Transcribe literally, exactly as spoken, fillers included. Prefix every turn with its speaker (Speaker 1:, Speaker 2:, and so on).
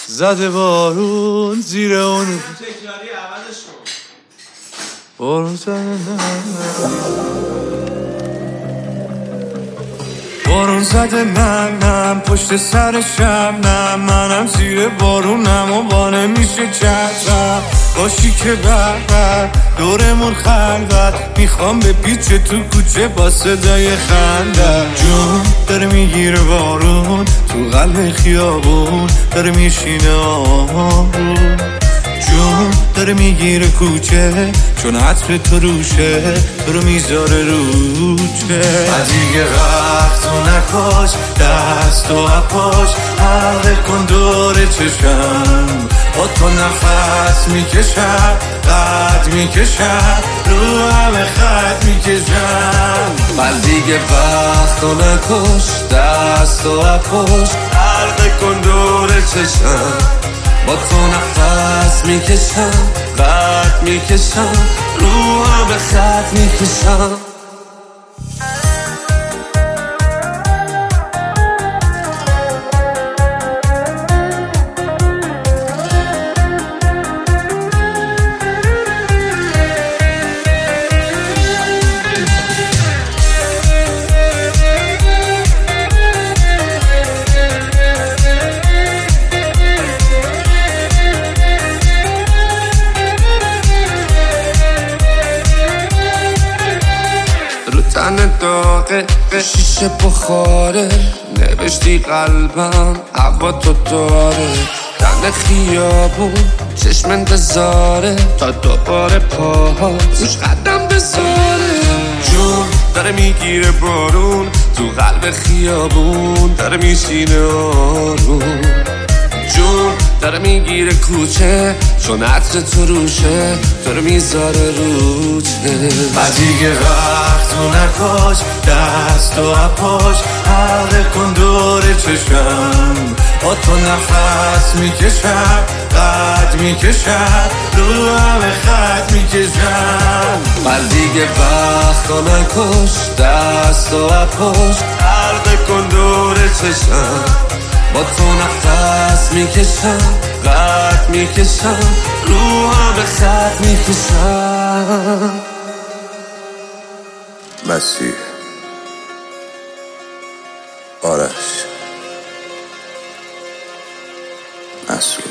Speaker 1: زده بارون زیر اون بارون زده بارون زده من نم پشت سرشم نم منم زیر بارونم و بانه میشه چشم باشی که بر دورمون خلوت میخوام به پیچ تو کوچه با صدای خنده جون داره میگیره بارون تو قلب خیابون داره میشینه آروم جون داره میگیره کوچه چون عطر تو روشه تو رو میذاره روچه دیگه وقت تو نکاش دست و اپاش حلقه کن دور چشم با تو نفس میکشم قد میکشم رو همه خط میکشم بل دیگه وقت تو نکاش دست و اپاش حلقه کن دور چشم با تو نفس میکشم قد میکشم رو همه خط میکشم تن داغه شیشه بخاره نوشتی قلبم هوا تو داره تن خیابون چشم انتظاره تا دوباره پاهات روش قدم بذاره جون داره میگیره بارون تو قلب خیابون داره میشینه آروم جون داره میگیره کوچه چون عطر تو روشه تو رو میذاره روچه و دیگه وقت تو نکاش دست و اپاش حلقه کن دور چشم با تو نفس میکشم قد میکشم رو همه خط میکشم و دیگه وقت تو نکاش دست و اپاش حلقه کن دور چشم با تو نفس میکشم قد میکشم رو همه خط میکشم
Speaker 2: مسیح آرش مسئول